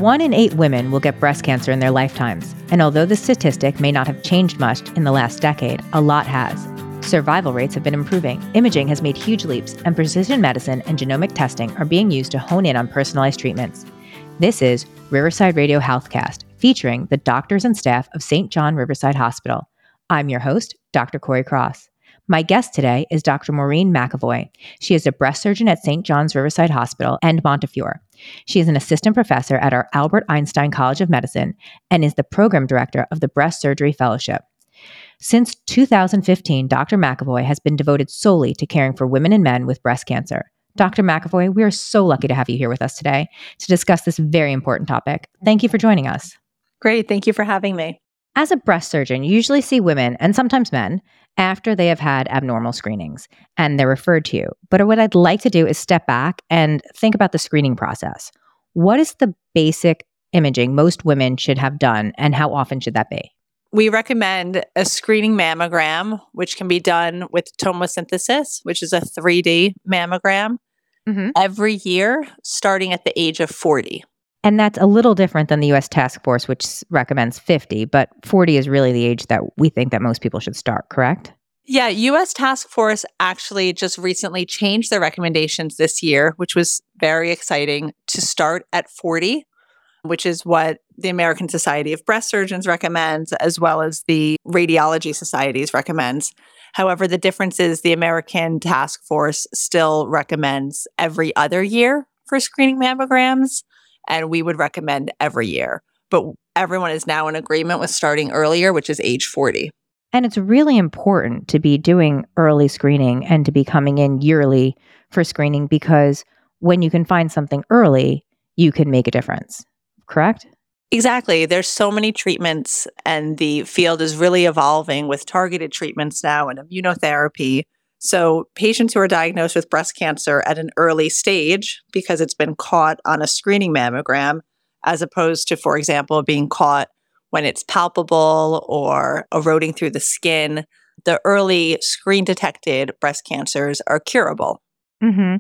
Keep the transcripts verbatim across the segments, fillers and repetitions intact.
One in eight women will get breast cancer in their lifetimes, and although the statistic may not have changed much in the last decade, a lot has. Survival rates have been improving, imaging has made huge leaps, and precision medicine and genomic testing are being used to hone in on personalized treatments. This is Riverside Radio Healthcast, featuring the doctors and staff of Saint John Riverside Hospital. I'm your host, Doctor Corey Cross. My guest today is Doctor Maureen McAvoy. She is a breast surgeon at Saint John's Riverside Hospital and Montefiore. She is an assistant professor at our Albert Einstein College of Medicine and is the program director of the Breast Surgery Fellowship. Since two thousand fifteen, Doctor McAvoy has been devoted solely to caring for women and men with breast cancer. Doctor McAvoy, we are so lucky to have you here with us today to discuss this very important topic. Thank you for joining us. Great. Thank you for having me. As a breast surgeon, you usually see women, and sometimes men, after they have had abnormal screenings, and they're referred to you. But what I'd like to do is step back and think about the screening process. What is the basic imaging most women should have done, and how often should that be? We recommend a screening mammogram, which can be done with tomosynthesis, which is a three D mammogram, mm-hmm. every year, starting at the age of forty. And that's a little different than the U S Task Force, which recommends fifty, but forty is really the age that we think that most people should start, correct? Yeah, U S Task Force actually just recently changed their recommendations this year, which was very exciting, to start at forty, which is what the American Society of Breast Surgeons recommends, as well as the Radiology Societies recommends. However, the difference is the American Task Force still recommends every other year for screening mammograms, and we would recommend every year. But everyone is now in agreement with starting earlier, which is age forty. And it's really important to be doing early screening and to be coming in yearly for screening, because when you can find something early, you can make a difference, correct? Exactly. There's so many treatments, and the field is really evolving with targeted treatments now and immunotherapy. So patients who are diagnosed with breast cancer at an early stage, because it's been caught on a screening mammogram, as opposed to, for example, being caught when it's palpable or eroding through the skin, the early screen-detected breast cancers are curable. Mm-hmm.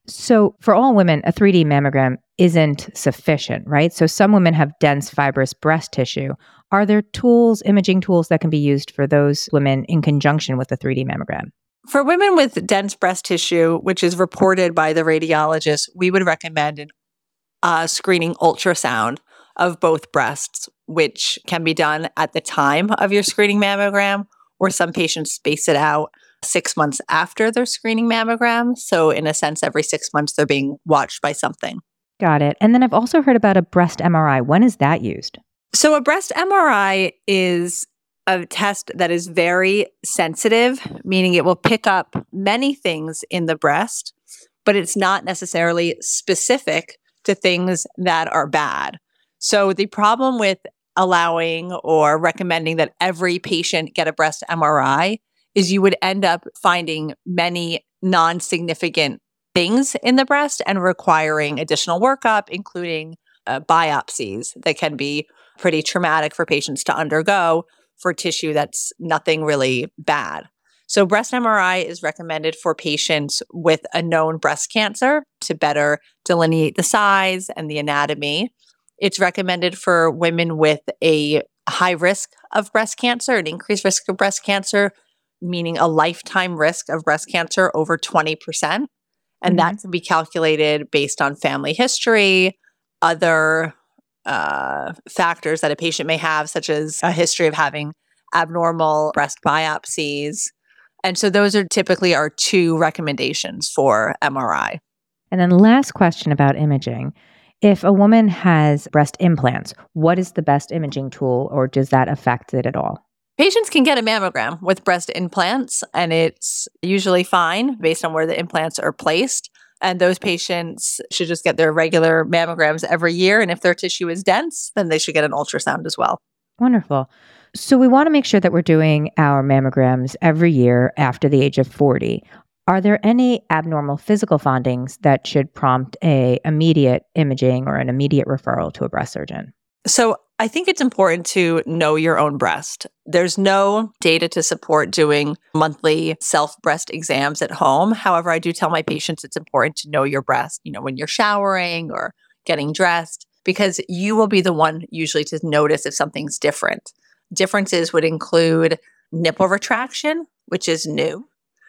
So for all women, a three D mammogram isn't sufficient, right? So some women have dense fibrous breast tissue. Are there tools, imaging tools that can be used for those women in conjunction with a three D mammogram? For women with dense breast tissue, which is reported by the radiologist, we would recommend a uh, screening ultrasound of both breasts, which can be done at the time of your screening mammogram, or some patients space it out six months after their screening mammogram. So in a sense, every six months, they're being watched by something. Got it. And then I've also heard about a breast M R I. When is that used? So a breast M R I is a test that is very sensitive, meaning it will pick up many things in the breast, but it's not necessarily specific to things that are bad. So the problem with allowing or recommending that every patient get a breast M R I is you would end up finding many non-significant things in the breast and requiring additional workup, including uh, biopsies that can be pretty traumatic for patients to undergo for tissue that's nothing really bad. So breast M R I is recommended for patients with a known breast cancer to better delineate the size and the anatomy. It's recommended for women with a high risk of breast cancer, an increased risk of breast cancer, meaning a lifetime risk of breast cancer over twenty percent. And mm-hmm. that can be calculated based on family history, other uh, factors that a patient may have, such as a history of having abnormal breast biopsies. And so those are typically our two recommendations for M R I. And then last question about imaging. If a woman has breast implants, what is the best imaging tool, or does that affect it at all? Patients can get a mammogram with breast implants, and it's usually fine based on where the implants are placed. And those patients should just get their regular mammograms every year. And if their tissue is dense, then they should get an ultrasound as well. Wonderful. So we want to make sure that we're doing our mammograms every year after the age of forty. Are there any abnormal physical findings that should prompt a immediate imaging or an immediate referral to a breast surgeon? So I think it's important to know your own breast. There's no data to support doing monthly self-breast exams at home. However, I do tell my patients it's important to know your breast, you know, when you're showering or getting dressed, because you will be the one usually to notice if something's different. Differences would include nipple retraction, which is new,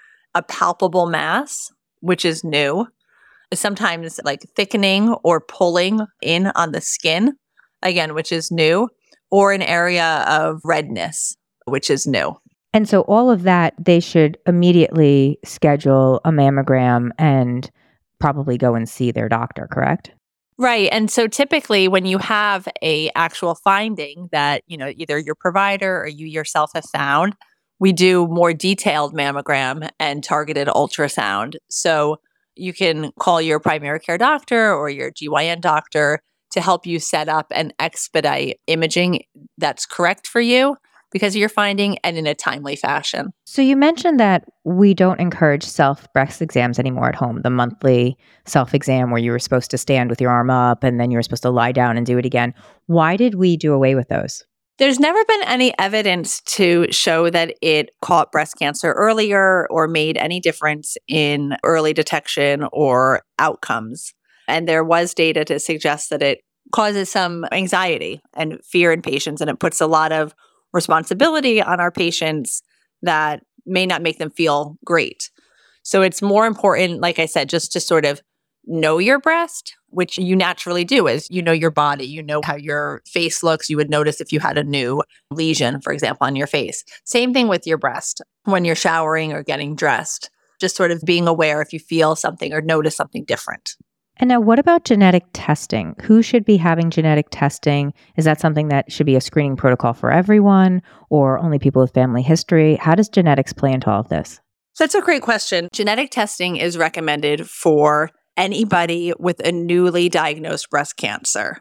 a palpable mass, which is new, sometimes like thickening or pulling in on the skin, again, which is new, or an area of redness, which is new. And so all of that, they should immediately schedule a mammogram and probably go and see their doctor, correct? Right. And so typically when you have a actual finding that, you know, either your provider or you yourself have found, we do more detailed mammogram and targeted ultrasound. So you can call your primary care doctor or your G Y N doctor to help you set up and expedite imaging that's correct for you because of your finding and in a timely fashion. So you mentioned that we don't encourage self breast exams anymore at home, the monthly self exam where you were supposed to stand with your arm up and then you were supposed to lie down and do it again. Why did we do away with those? There's never been any evidence to show that it caught breast cancer earlier or made any difference in early detection or outcomes. And there was data to suggest that it causes some anxiety and fear in patients, and it puts a lot of responsibility on our patients that may not make them feel great. So it's more important, like I said, just to sort of know your breast, which you naturally do as you know your body, you know how your face looks. You would notice if you had a new lesion, for example, on your face. Same thing with your breast when you're showering or getting dressed, just sort of being aware if you feel something or notice something different. And now what about genetic testing? Who should be having genetic testing? Is that something that should be a screening protocol for everyone or only people with family history? How does genetics play into all of this? So that's a great question. Genetic testing is recommended for anybody with a newly diagnosed breast cancer.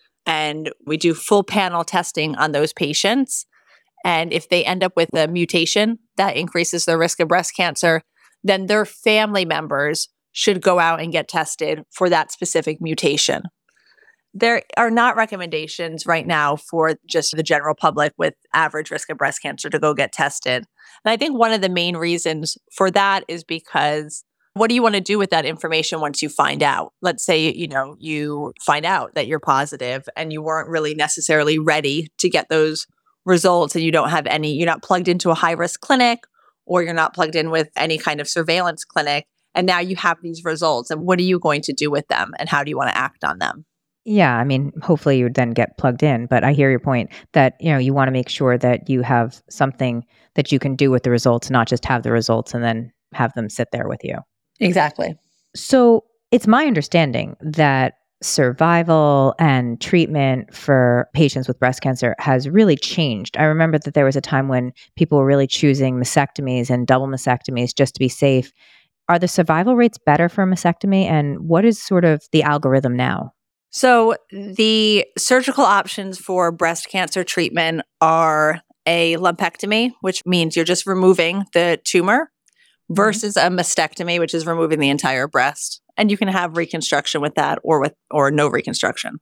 And we do full panel testing on those patients. And if they end up with a mutation that increases their risk of breast cancer, then their family members should go out and get tested for that specific mutation. There are not recommendations right now for just the general public with average risk of breast cancer to go get tested. And I think one of the main reasons for that is because what do you want to do with that information once you find out? Let's say, you know, you find out that you're positive and you weren't really necessarily ready to get those results and you don't have any, you're not plugged into a high risk clinic or you're not plugged in with any kind of surveillance clinic. And now you have these results. And what are you going to do with them? And how do you want to act on them? Yeah, I mean, hopefully you would then get plugged in. But I hear your point that, you know, you want to make sure that you have something that you can do with the results, not just have the results and then have them sit there with you. Exactly. So it's my understanding that survival and treatment for patients with breast cancer has really changed. I remember that there was a time when people were really choosing mastectomies and double mastectomies just to be safe. Are the survival rates better for mastectomy? And what is sort of the algorithm now? So the surgical options for breast cancer treatment are a lumpectomy, which means you're just removing the tumor, versus a mastectomy, which is removing the entire breast. And you can have reconstruction with that or with or no reconstruction.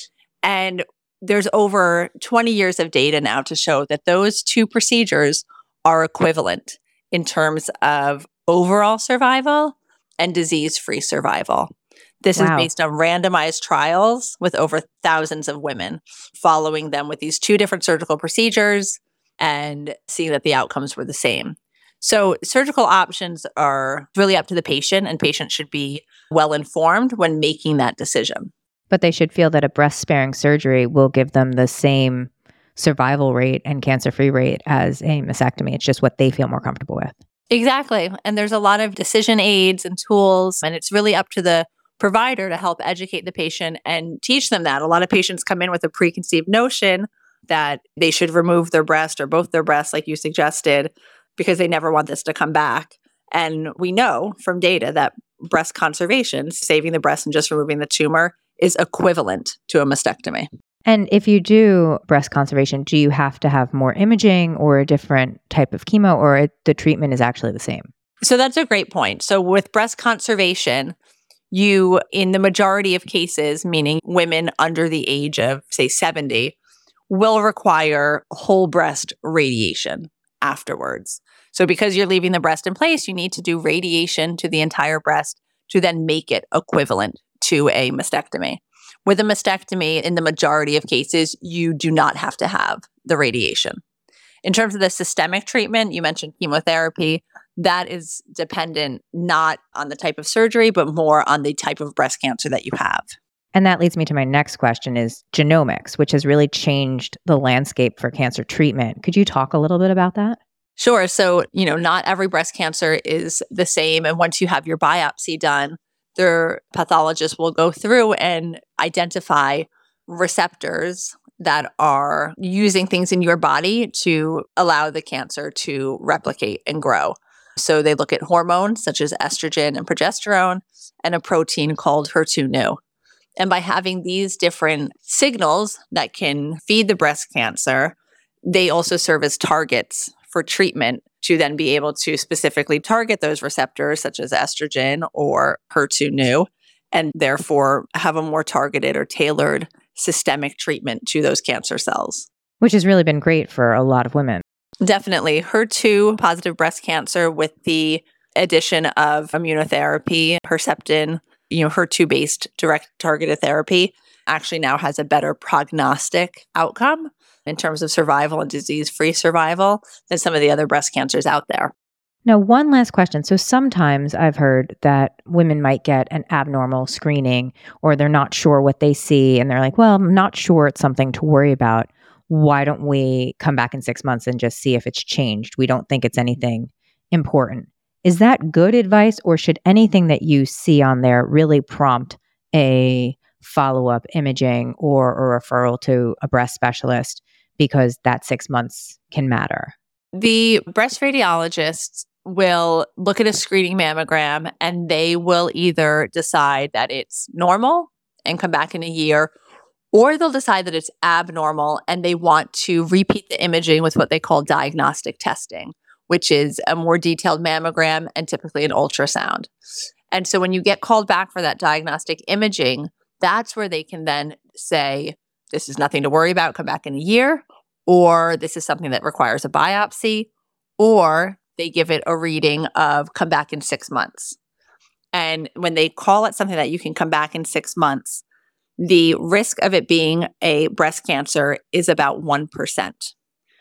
And there's over twenty years of data now to show that those two procedures are equivalent in terms of overall survival and disease-free survival. This Wow. is based on randomized trials with over thousands of women, following them with these two different surgical procedures and seeing that the outcomes were the same. So surgical options are really up to the patient, and patients should be well informed when making that decision. But they should feel that a breast-sparing surgery will give them the same survival rate and cancer-free rate as a mastectomy. It's just what they feel more comfortable with. Exactly. And there's a lot of decision aids and tools, and it's really up to the provider to help educate the patient and teach them that. A lot of patients come in with a preconceived notion that they should remove their breast or both their breasts, like you suggested, because they never want this to come back. And we know from data that breast conservation, saving the breast and just removing the tumor, is equivalent to a mastectomy. And if you do breast conservation, do you have to have more imaging or a different type of chemo, or it, the treatment is actually the same? So that's a great point. So with breast conservation, you, in the majority of cases, meaning women under the age of, say, seventy, will require whole breast radiation afterwards. So because you're leaving the breast in place, you need to do radiation to the entire breast to then make it equivalent to a mastectomy. With a mastectomy, in the majority of cases, you do not have to have the radiation. In terms of the systemic treatment, you mentioned chemotherapy. That is dependent not on the type of surgery, but more on the type of breast cancer that you have. And that leads me to my next question is genomics, which has really changed the landscape for cancer treatment. Could you talk a little bit about that? Sure. So, you know, not every breast cancer is the same. And once you have your biopsy done, their pathologist will go through and identify receptors that are using things in your body to allow the cancer to replicate and grow. So they look at hormones such as estrogen and progesterone and a protein called H E R two neu. And by having these different signals that can feed the breast cancer, they also serve as targets for treatment to then be able to specifically target those receptors such as estrogen or H E R two neu, and therefore have a more targeted or tailored systemic treatment to those cancer cells. Which has really been great for a lot of women. Definitely. H E R two positive breast cancer with the addition of immunotherapy, Herceptin, you know, H E R two-based direct targeted therapy actually now has a better prognostic outcome in terms of survival and disease-free survival than some of the other breast cancers out there. Now, one last question. So sometimes I've heard that women might get an abnormal screening or they're not sure what they see and they're like, well, I'm not sure it's something to worry about. Why don't we come back in six months and just see if it's changed? We don't think it's anything important. Is that good advice, or should anything that you see on there really prompt a follow-up imaging or a referral to a breast specialist, because that six months can matter? The breast radiologists will look at a screening mammogram and they will either decide that it's normal and come back in a year, or they'll decide that it's abnormal and they want to repeat the imaging with what they call diagnostic testing, which is a more detailed mammogram and typically an ultrasound. And so when you get called back for that diagnostic imaging, that's where they can then say, this is nothing to worry about, come back in a year, or this is something that requires a biopsy, or they give it a reading of come back in six months. And when they call it something that you can come back in six months, the risk of it being a breast cancer is about one percent.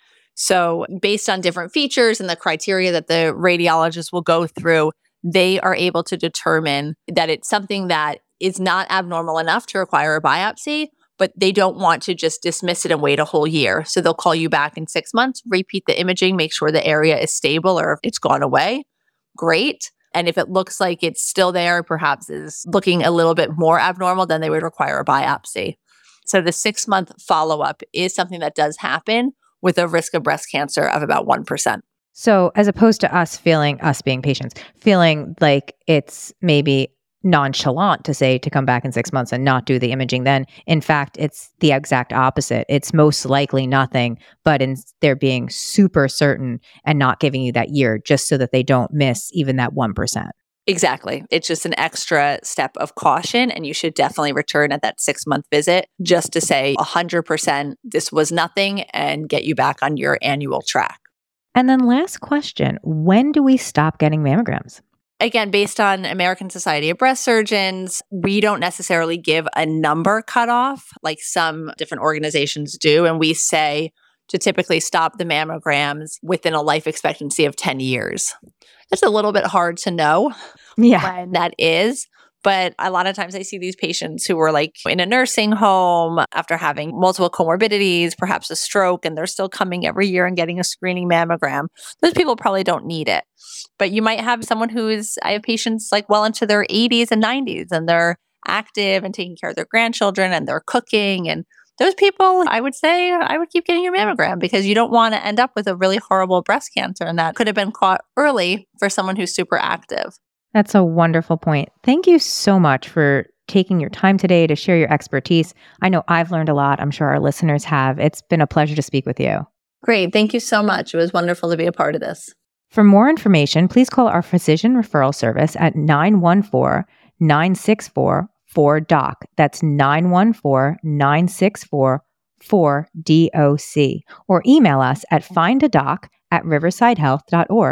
So based on different features and the criteria that the radiologist will go through, they are able to determine that it's something that is not abnormal enough to require a biopsy, but they don't want to just dismiss it and wait a whole year. So they'll call you back in six months, repeat the imaging, make sure the area is stable or if it's gone away. Great. And if it looks like it's still there, perhaps is looking a little bit more abnormal, then they would require a biopsy. So the six-month follow-up is something that does happen with a risk of breast cancer of about one percent. So as opposed to us feeling, us being patients, feeling like it's maybe nonchalant to say to come back in six months and not do the imaging then, in fact, it's the exact opposite. It's most likely nothing, but in they're being super certain and not giving you that year just so that they don't miss even that one percent. Exactly. It's just an extra step of caution, and you should definitely return at that six-month visit just to say one hundred percent this was nothing and get you back on your annual track. And then last question, when do we stop getting mammograms? Again, based on American Society of Breast Surgeons, we don't necessarily give a number cutoff like some different organizations do. And we say to typically stop the mammograms within a life expectancy of ten years. It's a little bit hard to know yeah. when that is. But a lot of times I see these patients who are like in a nursing home after having multiple comorbidities, perhaps a stroke, and they're still coming every year and getting a screening mammogram. Those people probably don't need it. But you might have someone who is, I have patients like well into their eighties and nineties, and they're active and taking care of their grandchildren and they're cooking. And those people, I would say, I would keep getting your mammogram because you don't want to end up with a really horrible breast cancer. And that could have been caught early for someone who's super active. That's a wonderful point. Thank you so much for taking your time today to share your expertise. I know I've learned a lot. I'm sure our listeners have. It's been a pleasure to speak with you. Great. Thank you so much. It was wonderful to be a part of this. For more information, please call our physician referral service at nine one four, nine six four, four D O C. That's nine one four, nine six four, four D O C. Or email us at findadoc at riverside health dot org.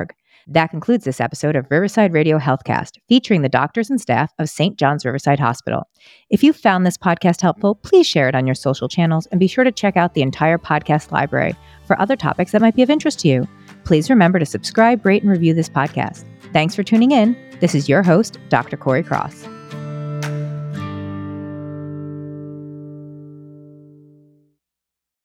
That concludes this episode of Riverside Radio Healthcast, featuring the doctors and staff of Saint John's Riverside Hospital. If you found this podcast helpful, please share it on your social channels and be sure to check out the entire podcast library for other topics that might be of interest to you. Please remember to subscribe, rate, and review this podcast. Thanks for tuning in. This is your host, Doctor Corey Cross.